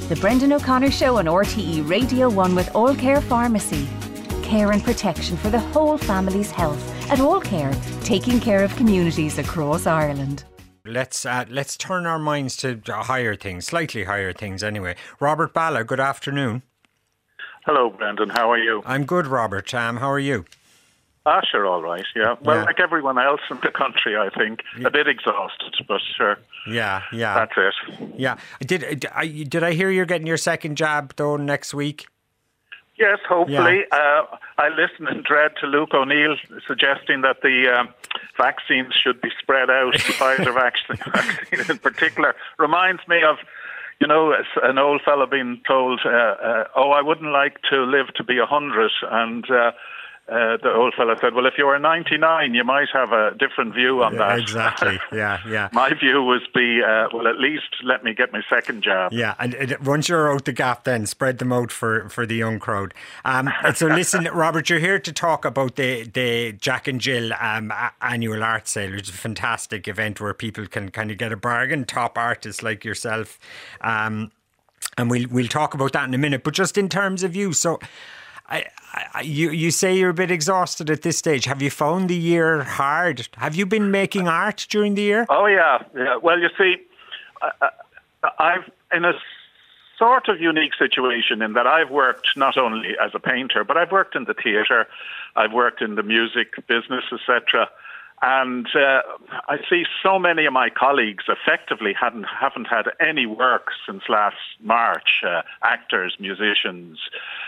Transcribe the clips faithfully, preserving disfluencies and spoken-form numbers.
The Brendan O'Connor Show on R T E Radio one with All Care Pharmacy. Care and protection for the whole family's health at All Care, taking care of communities across Ireland. Let's uh, let's turn our minds to higher things, slightly higher things anyway. Robert Balla, good afternoon. Hello, Brendan. How are you? I'm good, Robert. Um, how are you? Ah, sure, all right, yeah. Well, Yeah. like everyone else in the country, I think. A bit exhausted, but sure. Yeah, yeah. That's it. Yeah. Did, did I did I hear you're getting your second jab though next week? Yes, hopefully. Uh, I listen in dread to Luke O'Neill suggesting that the um, vaccines should be spread out. The Pfizer vaccine, vaccine in particular reminds me of, you know, an old fellow being told, uh, uh, oh, I wouldn't like to live to be a hundred. And uh, uh, the old fellow said, well, if you were ninety-nine, you might have a different view on Yeah, that. exactly. Yeah, yeah. My view was be, uh, well, at least let me get my second jab. Yeah, and it, once you're out the gap, then spread them out for, for the young crowd. Um, so listen, Robert, you're here to talk about the, the Jack and Jill um, a- annual art sale, which is a fantastic event where people can kind of get a bargain, top artists like yourself. Um, and we'll we'll talk about that in a minute. But just in terms of you, so I, I, you you say you're a bit exhausted at this stage. Have you found the year hard? Have you been making art during the year? Oh, yeah. yeah. Well, you see, I, I, I've in a sort of unique situation in that I've worked not only as a painter, but I've worked in the theatre, I've worked in the music business, et cetera. And uh, I see so many of my colleagues effectively hadn't haven't had any work since last March. Uh, actors, musicians,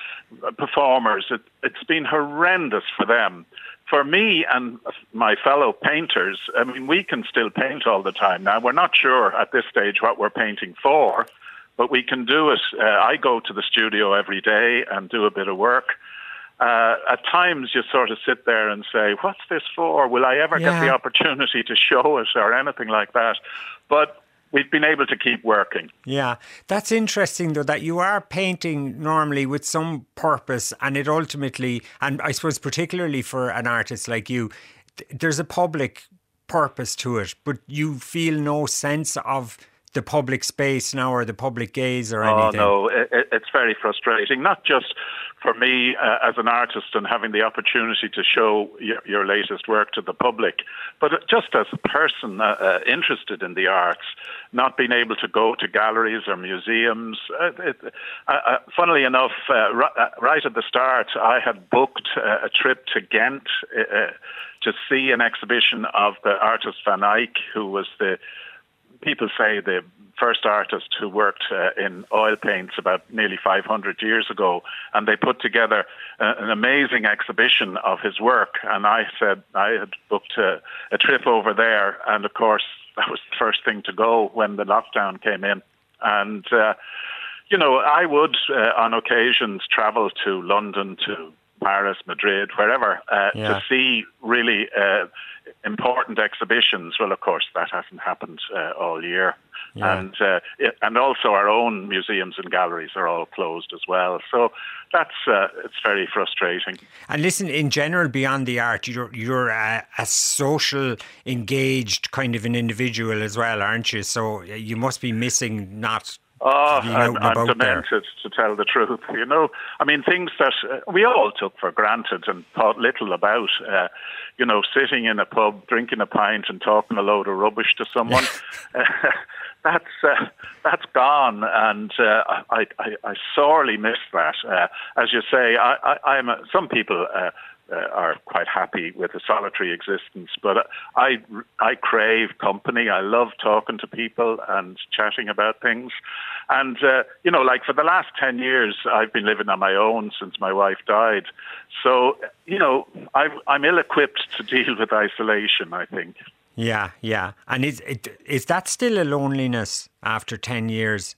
performers. It, it's been horrendous for them. For me and my fellow painters, I mean, we can still paint all the time now. We're not sure at this stage what we're painting for, but we can do it. Uh, I go to the studio every day and do a bit of work. Uh, at times you sort of sit there and say, what's this for? Will I ever Yeah. get the opportunity to show it or anything like that? But we've been able to keep working. Yeah, that's interesting though, that you are painting normally with some purpose, and it ultimately, and I suppose particularly for an artist like you, th- there's a public purpose to it, but you feel no sense of the public space now or the public gaze or Oh, anything. no, it, it's very frustrating, not just for me uh, as an artist and having the opportunity to show your, your latest work to the public, but just as a person uh, uh, interested in the arts, not being able to go to galleries or museums. Uh, it, uh, uh, funnily enough, uh, right, uh, right at the start, I had booked uh, a trip to Ghent uh, to see an exhibition of the artist Van Eyck, who was the people say the first artist who worked uh, in oil paints about nearly five hundred years ago, and they put together uh, an amazing exhibition of his work. And I said I had booked a, a trip over there, and of course that was the first thing to go when the lockdown came in. And uh, you know, I would uh, on occasions travel to London, to Paris, Madrid, wherever, uh, Yeah. to see really uh, important exhibitions. Well, of course, that hasn't happened uh, all year. Yeah. And uh, it, and also our own museums and galleries are all closed as well. So that's uh, it's very frustrating. And listen, in general, beyond the art, you're you're a, a social, engaged kind of an individual as well, aren't you? So you must be missing not Oh, being out I'm, and I'm about there. demented, to tell the truth. You know, I mean, things that uh, we all took for granted and thought little about. Uh, you know, sitting in a pub, drinking a pint and talking a load of rubbish to someone. uh, that's uh, that's gone, and uh, I, I I sorely miss that. Uh, as you say, I, I I'm a, some people. Uh, Uh, are quite happy with a solitary existence, but I, I crave company. I love talking to people and chatting about things. And, uh, you know, like for the last ten years, I've been living on my own since my wife died. So, you know, I've, I'm ill-equipped to deal with isolation, I think. Yeah, yeah. And is, it, is that still a loneliness after ten years?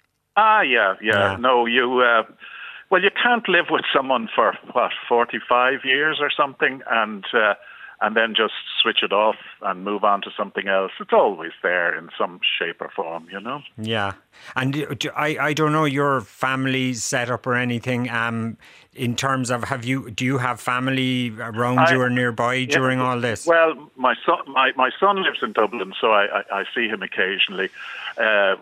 Ah, yeah, yeah. Yeah. No, you... Uh, Well, you can't live with someone for, what, forty-five years or something and uh, and then just switch it off and move on to something else. It's always there in some shape or form, you know? Yeah, And do, I, I don't know your family setup or anything. Um, in terms of, have you do you have family around I, you or nearby yeah, during all this? Well, my son my, my son lives in Dublin, so I, I, I see him occasionally. Uh,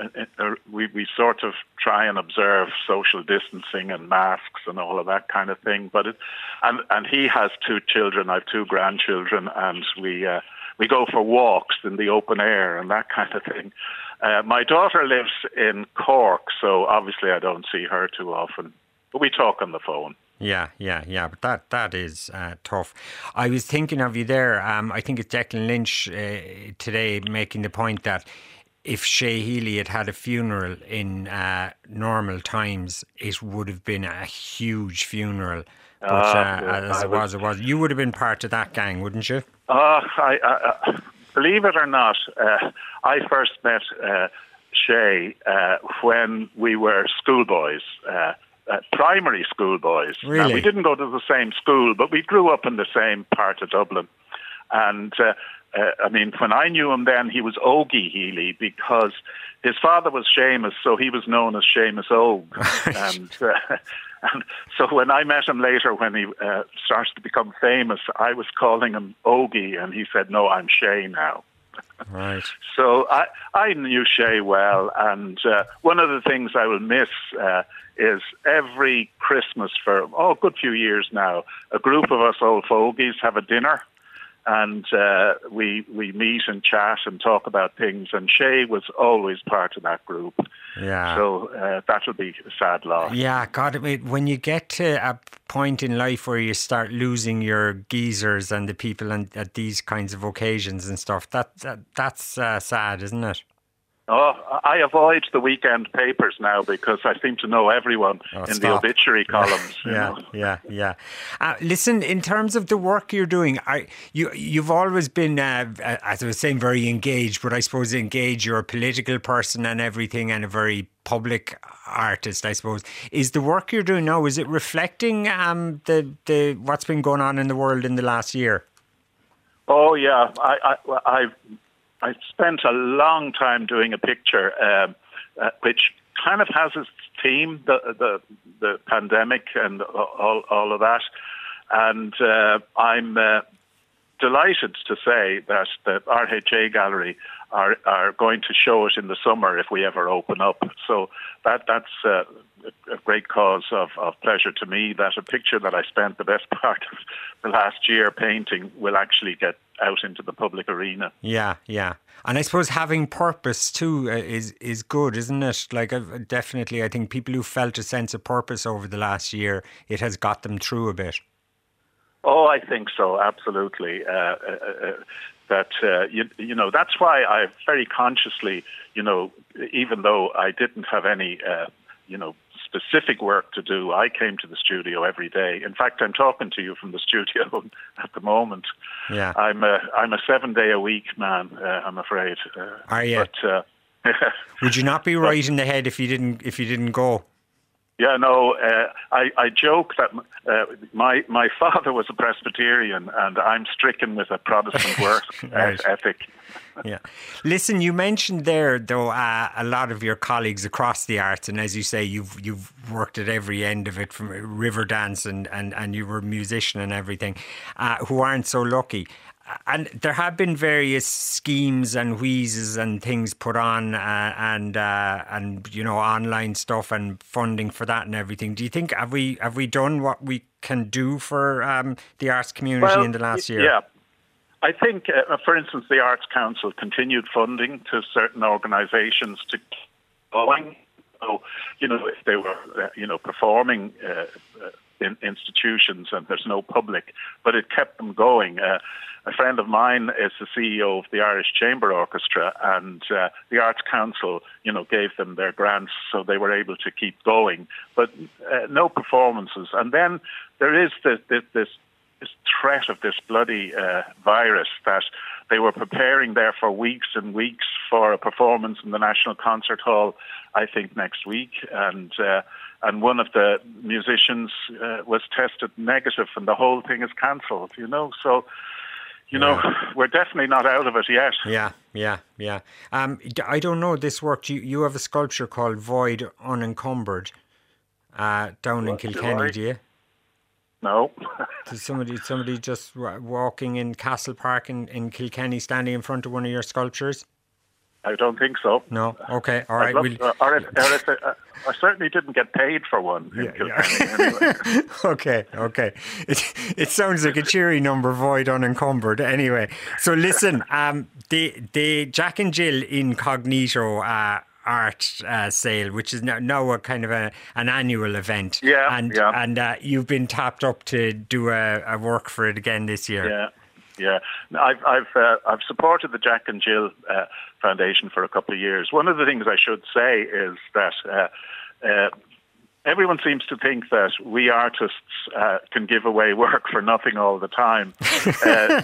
we we sort of try and observe social distancing and masks and all of that kind of thing. But it, and and he has two children. I have two grandchildren, and we uh, we go for walks in the open air and that kind of thing. Uh, my daughter lives in Cork, so obviously I don't see her too often. But we talk on the phone. Yeah, yeah, yeah. But that that is uh, tough. I was thinking of you there. Um, I think it's Declan Lynch uh, today making the point that if Shay Healy had had a funeral in uh, normal times, it would have been a huge funeral. But uh, uh, as it was, it was. You would have been part of that gang, wouldn't you? Uh, I, I, believe it or not, uh, I first met uh, Shay uh, when we were schoolboys. Uh, Uh, primary school boys. Really? Now, we didn't go to the same school, but we grew up in the same part of Dublin. And, uh, uh, I mean, when I knew him then, he was Ogie Healy because his father was Seamus, so he was known as Seamus Og. and, uh, and so when I met him later, when he uh, started to become famous, I was calling him Ogie, and he said, no, I'm Shay now. Right. So I, I knew Shay well, and uh, one of the things I will miss uh, is every Christmas for oh, a good few years now, a group of us old fogies have a dinner, and uh, we we meet and chat and talk about things. And Shay was always part of that group. Yeah. So uh, that would be a sad loss. Yeah, God, I mean, when you get to a point in life where you start losing your geezers and the people and, at these kinds of occasions and stuff, that, that that's uh, sad, isn't it? Oh, I avoid the weekend papers now because I seem to know everyone oh, in stop. the obituary columns. yeah, you know? yeah, yeah. Uh, listen, in terms of the work you're doing, are, you, you've always been, uh, as I was saying, very engaged, but I suppose engaged, you're a political person and everything and a very public artist, I suppose. Is the work you're doing now, is it reflecting um, the, the what's been going on in the world in the last year? Oh, yeah. I, I, I've... I spent a long time doing a picture um, uh, which kind of has its theme, the the, the pandemic and all, all of that. And uh, I'm uh, delighted to say that the R H A Gallery are, are going to show it in the summer if we ever open up. So that that's uh, a great cause of, of pleasure to me that a picture that I spent the best part of the last year painting will actually get out into the public arena. Yeah, yeah. And I suppose having purpose too uh, is is good, isn't it? Like I've, definitely, I think people who felt a sense of purpose over the last year, it has got them through a bit. Oh, I think so, absolutely. Uh, uh, uh, that, uh, you, you know, that's why I very consciously, you know, even though I didn't have any, uh, you know, specific work to do, I came to the studio every day. In fact, I'm talking to you from the studio at the moment. Yeah, I'm a I'm a seven day a week man. Uh, I'm afraid. Uh, Are you? But, uh, would you not be right in the head if you didn't if you didn't go? Yeah, no. Uh, I I joke that uh, my my father was a Presbyterian, and I'm stricken with a Protestant work right. ethic. Yeah. Listen, you mentioned there, though, uh, a lot of your colleagues across the arts, and as you say, you've you've worked at every end of it, from Riverdance, and, and, and you were a musician and everything, uh, who aren't so lucky. And there have been various schemes and wheezes and things put on, uh, and uh, and you know, online stuff and funding for that and everything. Do you think have we have we done what we can do for um, the arts community well, in the last year? Yeah. I think, uh, for instance, the Arts Council continued funding to certain organisations to keep going. So, you know, if they were, uh, you know, performing uh, in institutions and there's no public, but it kept them going. Uh, a friend of mine is the C E O of the Irish Chamber Orchestra, and uh, the Arts Council, you know, gave them their grants, so they were able to keep going. But uh, no performances. And then there is this, this, this this threat of this bloody uh, virus that they were preparing there for weeks and weeks for a performance in the National Concert Hall, I think next week. And uh, and one of the musicians uh, was tested negative and the whole thing is cancelled, you know. So, you know, yeah. we're definitely not out of it yet. Yeah. yeah, yeah. Um, I don't know this work. You you have a sculpture called Void Unencumbered uh, down What, in Kilkenny, do, do you? No. Does somebody somebody just walking in Castle Park in, in Kilkenny, standing in front of one of your sculptures? I don't think so. No. Okay. All right. We'll, uh, or if, or if, uh, I certainly didn't get paid for one in yeah, Kilkenny. Yeah. Anyway. okay. Okay. It it sounds like a cheery number, Void Unencumbered. Anyway, so listen. Um, the the Jack and Jill Incognito Uh, art uh, sale, which is now, now a kind of a an annual event. Yeah. And yeah. and uh, you've been tapped up to do a, a work for it again this year. Yeah. Yeah, I've I've uh, I've supported the Jack and Jill uh, Foundation for a couple of years. One of the things I should say is that uh, uh, everyone seems to think that we artists uh, can give away work for nothing all the time. Uh,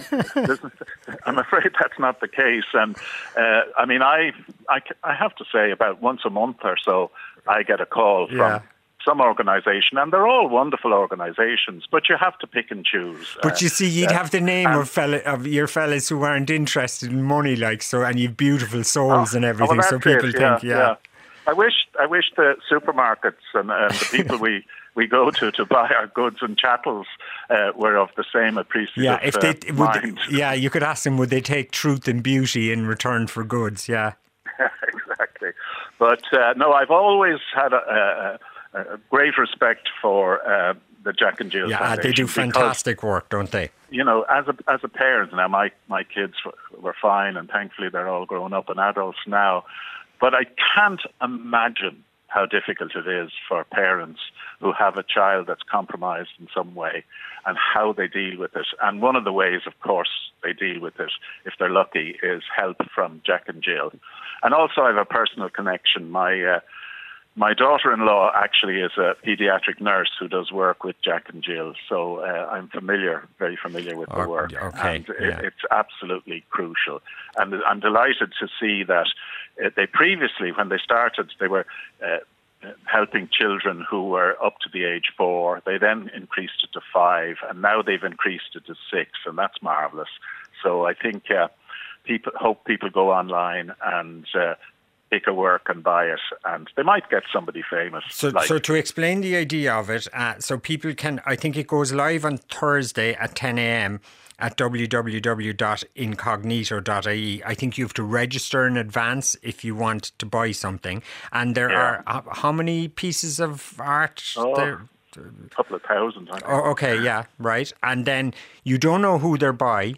I'm afraid that's not the case. And uh, I mean, I, I I have to say, about once a month or so, I get a call from. Yeah. Some organisation, and they're all wonderful organisations, but you have to pick and choose. But you see, you'd uh, have the name of fella of your fellas who aren't interested in money, like so, and you've beautiful souls oh, and everything. Oh, so people it, think, yeah, yeah. yeah. I wish, I wish the supermarkets and, and the people we, we go to to buy our goods and chattels uh, were of the same appreciative yeah, if they, uh, would mind. They, yeah, you could ask them, would they take truth and beauty in return for goods? Yeah, exactly. But uh, no, I've always had a. a Uh, great respect for uh, the Jack and Jill yeah, Foundation. They do fantastic because, work, don't they? You know, as a as a parent, now my, my kids were fine, and thankfully they're all grown up and adults now. But I can't imagine how difficult it is for parents who have a child that's compromised in some way and how they deal with it. And one of the ways, of course, they deal with it, if they're lucky, is help from Jack and Jill. And also I have a personal connection. My uh, My daughter-in-law actually is a paediatric nurse who does work with Jack and Jill, so uh, I'm familiar, very familiar with the work. Okay, and yeah. it, it's absolutely crucial. And I'm delighted to see that uh, they previously, when they started, they were uh, helping children who were up to the age four. They then increased it to five, and now they've increased it to six, and that's marvellous. So I think uh, people hope people go online and uh, pick a work and buy it, and they might get somebody famous. So, like. so to explain the idea of it, uh, so people can, I think it goes live on Thursday at ten a.m. at w w w dot incognito dot i e. I think you have to register in advance if you want to buy something. And there yeah. are, how many pieces of art oh, there? A couple of thousand. I think. Oh, okay, yeah, right. And then you don't know who they're by.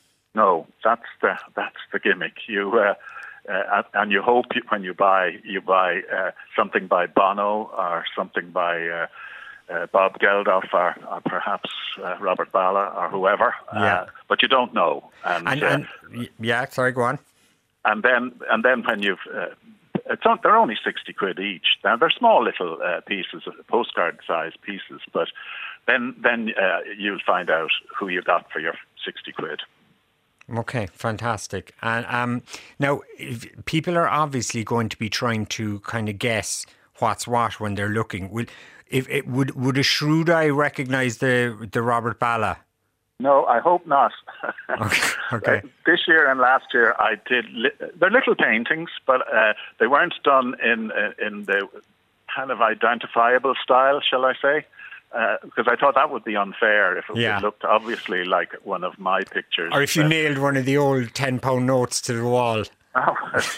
No, that's the, that's the gimmick. You... Uh, Uh, and you hope you, when you buy, you buy uh, something by Bono or something by uh, uh, Bob Geldof or, or perhaps uh, Robert Bala or whoever. Yeah. Uh, but you don't know. And, and, uh, and yeah, sorry, go on. And then, and then when you've, uh, it's on, they're only sixty quid each. Now they're small little uh, pieces, postcard-sized pieces. But then, then uh, you'll find out who you got for your sixty quid. Okay, fantastic. And um, now, if people are obviously going to be trying to kind of guess what's what when they're looking. Will, if it would, would a shrewd eye recognise the the Robert Bala? No, I hope not. Okay. okay. Uh, this year and last year, I did. Li- they're little paintings, but uh, they weren't done in uh, in the kind of identifiable style, shall I say? Because uh, I thought that would be unfair if it yeah. looked obviously like one of my pictures. Or if you uh, nailed one of the old ten pound notes to the wall. Oh,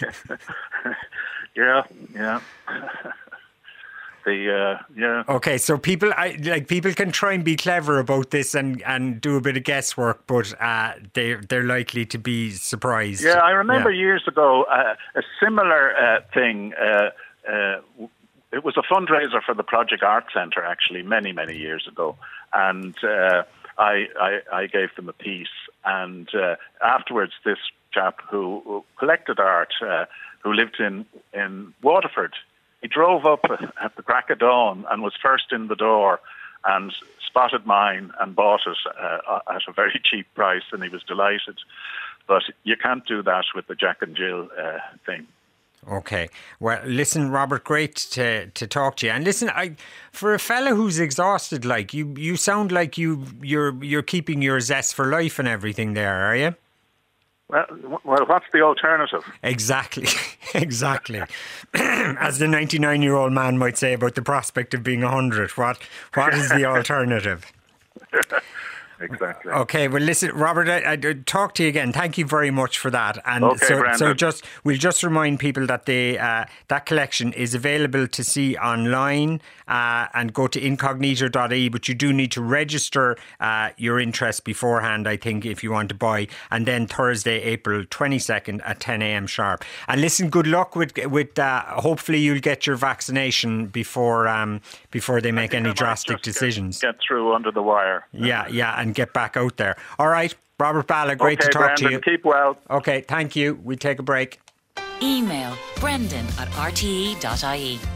yeah, yeah. the uh, yeah. Okay, so people, I, like people can try and be clever about this and, and do a bit of guesswork, but uh, they they're likely to be surprised. Yeah, I remember yeah. years ago uh, a similar uh, thing. Uh, uh, It was a fundraiser for the Project Art Centre, actually, many, many years ago. And uh, I, I, I gave them a piece. And uh, afterwards, this chap who, who collected art, uh, who lived in, in Waterford, he drove up at the crack of dawn and was first in the door and spotted mine and bought it uh, at a very cheap price, and he was delighted. But you can't do that with the Jack and Jill uh, thing. Okay. Well, listen, Robert, great to to talk to you. And listen, I for a fella who's exhausted, like you, you sound like you you're you're keeping your zest for life and everything there, are you? Well, well, what's the alternative? Exactly, exactly. As the ninety-nine-year-old man might say about the prospect of being one hundred, what what is the alternative? Exactly. Okay, well, listen, Robert, I, I talk to you again. Thank you very much for that. And okay, so, Brandon. so just we'll just remind people that they uh, that collection is available to see online uh, and go to incognito dot I E. But you do need to register uh, your interest beforehand, I think, if you want to buy. And then Thursday, April twenty-second at ten a.m. sharp. And listen, good luck with with. Uh, hopefully, you'll get your vaccination before um, before they make any drastic decisions. Get, get through under the wire. Yeah, yeah. And get back out there. All right, Robert Balla, great okay, to talk Brandon, to you. Keep well. Okay, thank you. We take a break. Email brendan at r t e dot I E.